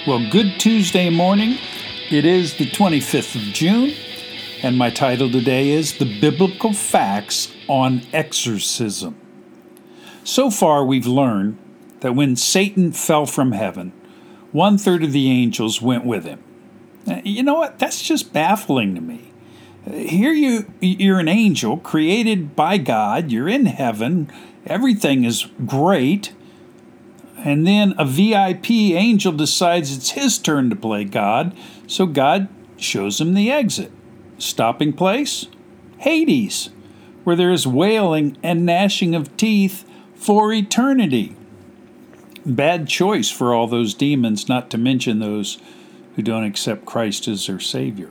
Well, good Tuesday morning. It is the 25th of June, and my title today is The Biblical Facts on Exorcism. So far, we've learned that when Satan fell from heaven, 1/3 of the angels went with him. You know what? That's just baffling to me. Here you're an angel created by God. You're in heaven. Everything is great. And then a VIP angel decides it's his turn to play God, so God shows him the exit. Stopping place? Hades, where there is wailing and gnashing of teeth for eternity. Bad choice for all those demons, not to mention those who don't accept Christ as their Savior.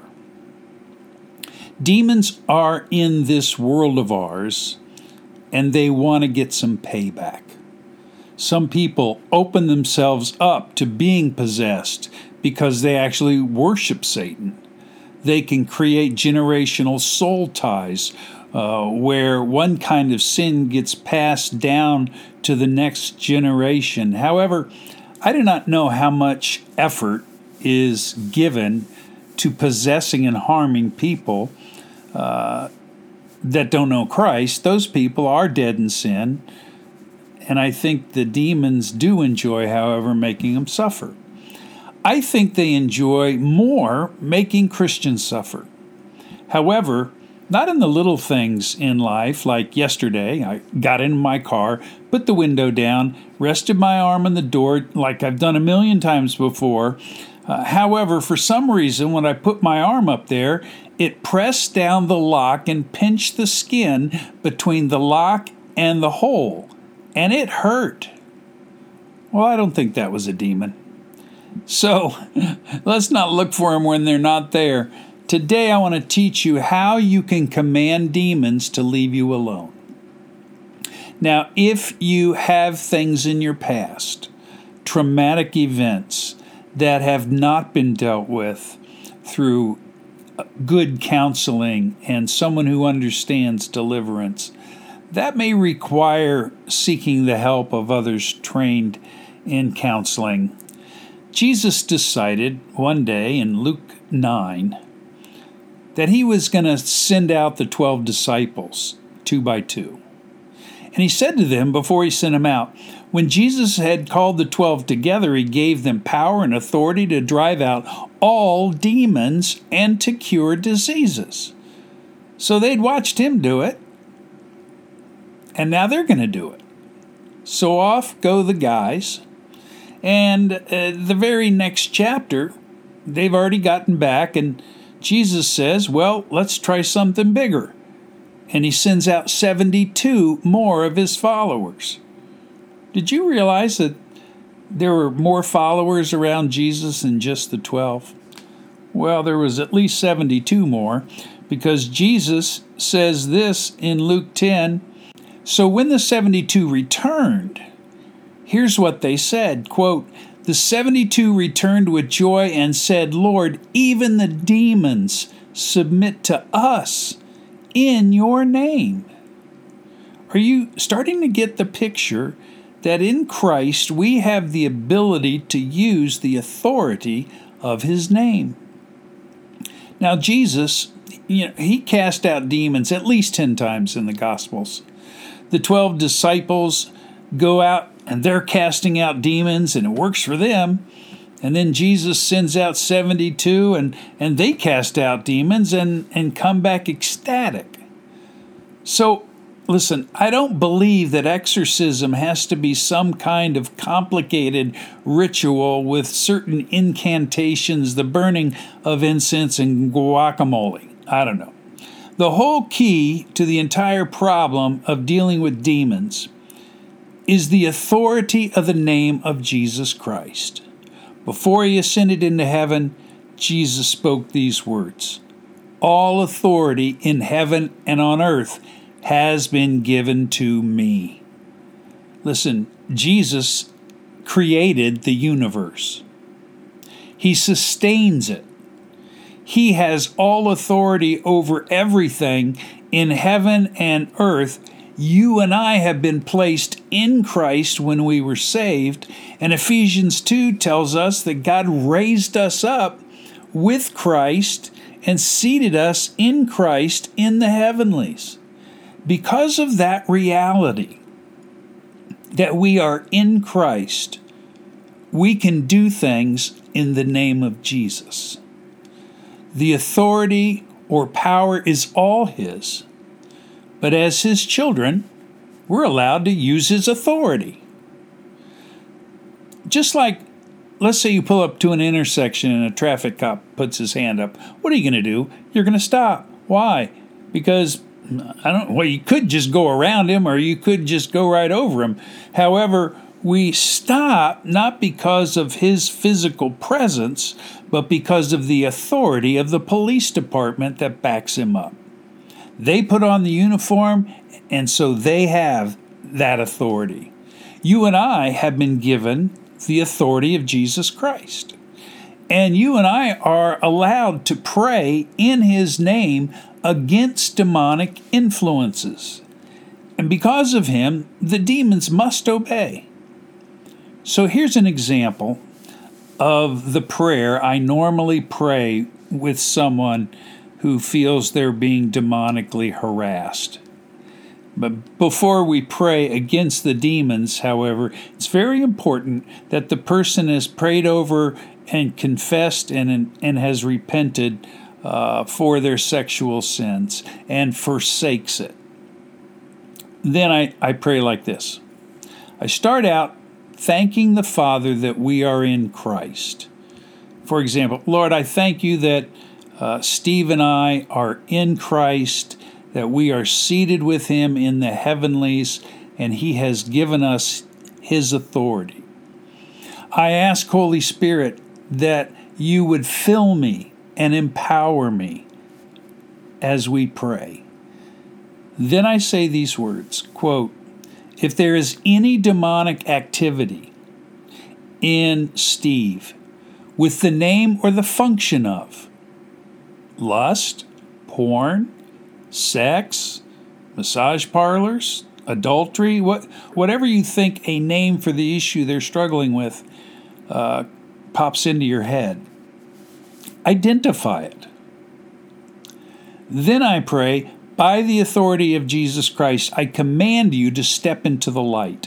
Demons are in this world of ours, and they want to get some payback. Some people open themselves up to being possessed because they actually worship Satan. They can create generational soul ties where one kind of sin gets passed down to the next generation. However, I do not know how much effort is given to possessing and harming people that don't know Christ. Those people are dead in sin. And I think the demons do enjoy, however, making them suffer. I think they enjoy more making Christians suffer. However, not in the little things in life, like yesterday, I got in my car, put the window down, rested my arm on the door like I've done a million times before. However, for some reason, when I put my arm up there, it pressed down the lock and pinched the skin between the lock and the hole. And it hurt. Well, I don't think that was a demon. So, let's not look for them when they're not there. Today, I want to teach you how you can command demons to leave you alone. Now, if you have things in your past, traumatic events that have not been dealt with through good counseling and someone who understands deliverance, that may require seeking the help of others trained in counseling. Jesus decided one day in Luke 9 that he was going to send out the 12 disciples, 2 by 2. And he said to them before he sent them out, when Jesus had called the 12 together, he gave them power and authority to drive out all demons and to cure diseases. So they'd watched him do it. And now they're going to do it. So off go the guys. And the very next chapter, they've already gotten back. And Jesus says, well, let's try something bigger. And he sends out 72 more of his followers. Did you realize that there were more followers around Jesus than just the 12? Well, there was at least 72 more, because Jesus says this in Luke 10, so when the 72 returned, here's what they said, quote, the 72 returned with joy and said, Lord, even the demons submit to us in your name. Are you starting to get the picture that in Christ we have the ability to use the authority of his name? Now, Jesus, he cast out demons at least 10 times in the Gospels. The 12 disciples go out and they're casting out demons and it works for them. And then Jesus sends out 72 and they cast out demons and come back ecstatic. So, listen, I don't believe that exorcism has to be some kind of complicated ritual with certain incantations, the burning of incense and guacamole. I don't know. The whole key to the entire problem of dealing with demons is the authority of the name of Jesus Christ. Before he ascended into heaven, Jesus spoke these words, all authority in heaven and on earth has been given to me. Listen, Jesus created the universe. He sustains it. He has all authority over everything in heaven and earth, You and I have been placed in Christ when we were saved, and Ephesians 2 tells us that God raised us up with Christ and seated us in Christ in the heavenlies. Because of that reality, that we are in Christ, we can do things in the name of Jesus. The authority or power is all His, but as His children, we're allowed to use His authority. Just like, let's say you pull up to an intersection and a traffic cop puts his hand up. What are you going to do? You're going to stop. Why? Because you could just go around him or you could just go right over him. However, we stop not because of his physical presence, but because of the authority of the police department that backs him up. They put on the uniform, and so they have that authority. You and I have been given the authority of Jesus Christ. And you and I are allowed to pray in His name against demonic influences. And because of Him, the demons must obey. So here's an example of the prayer I normally pray with someone who feels they're being demonically harassed. But before we pray against the demons, however, it's very important that the person has prayed over and confessed and has repented for their sexual sins and forsakes it. Then I pray like this. I start out thanking the Father that we are in Christ. For example, Lord, I thank you that Steve and I are in Christ, that we are seated with Him in the heavenlies, and He has given us His authority. I ask, Holy Spirit, that you would fill me and empower me as we pray. Then I say these words, quote, if there is any demonic activity in Steve with the name or the function of lust, porn, sex, massage parlors, adultery, whatever you think a name for the issue they're struggling with pops into your head, identify it. Then I pray, by the authority of Jesus Christ, I command you to step into the light.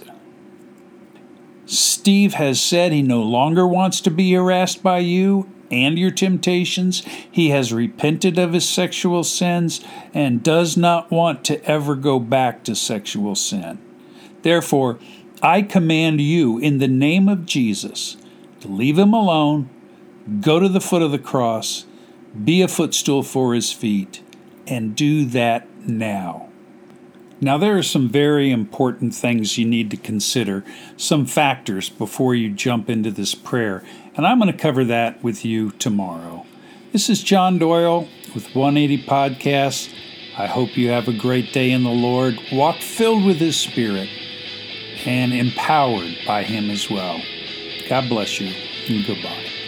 Steve has said he no longer wants to be harassed by you and your temptations. He has repented of his sexual sins and does not want to ever go back to sexual sin. Therefore, I command you in the name of Jesus to leave him alone, go to the foot of the cross, be a footstool for his feet, and do that now. Now, there are some very important things you need to consider, some factors before you jump into this prayer, and I'm going to cover that with you tomorrow. This is John Doyle with 180 Podcasts. I hope you have a great day in the Lord. Walk filled with His Spirit and empowered by Him as well. God bless you, and goodbye.